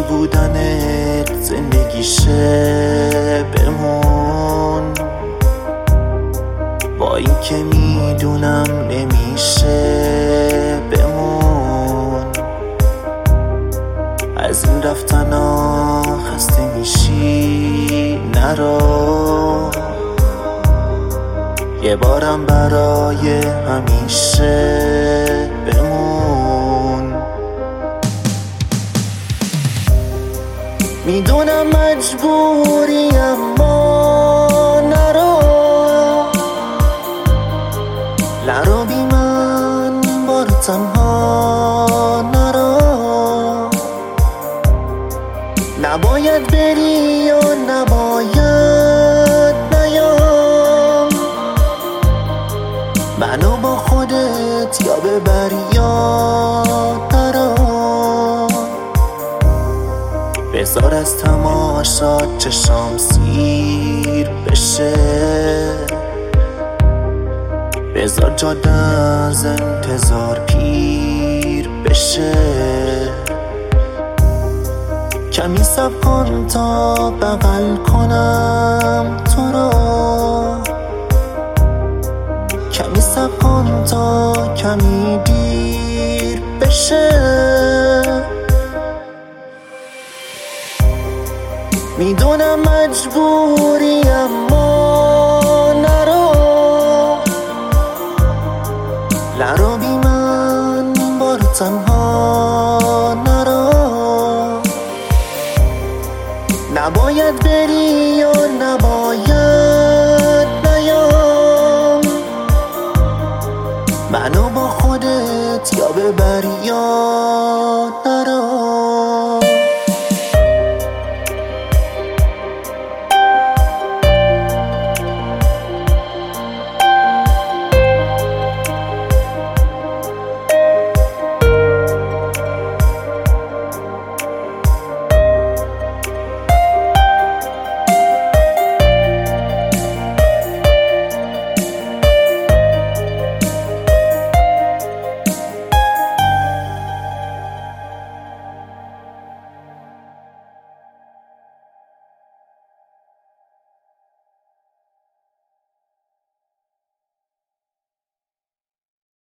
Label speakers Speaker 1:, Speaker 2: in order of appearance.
Speaker 1: بودنت زندگیشه بمون، با این که میدونم نمیشه بمون. از این رفتنا خسته میشی نرو، یه بارم برای همیشه بمون. میدونم مجبوری اما نرو بی من بارو تنها نرو. نباید بری یا نباید نیام، منو با خودت یا ببر یا نرو. بذار از تماشات چشام سیر بشه، بذار جاده از انتظار پیر بشه. کمی صبر کن تا بغل کنم تو رو، کمی صبر کن تا کمی دیر بشه. میدونم مجبوری اما نرو بی من بارو تنها نرو. نباید بری یا نباید نیام، منو با خودت یا ببر یا نرو.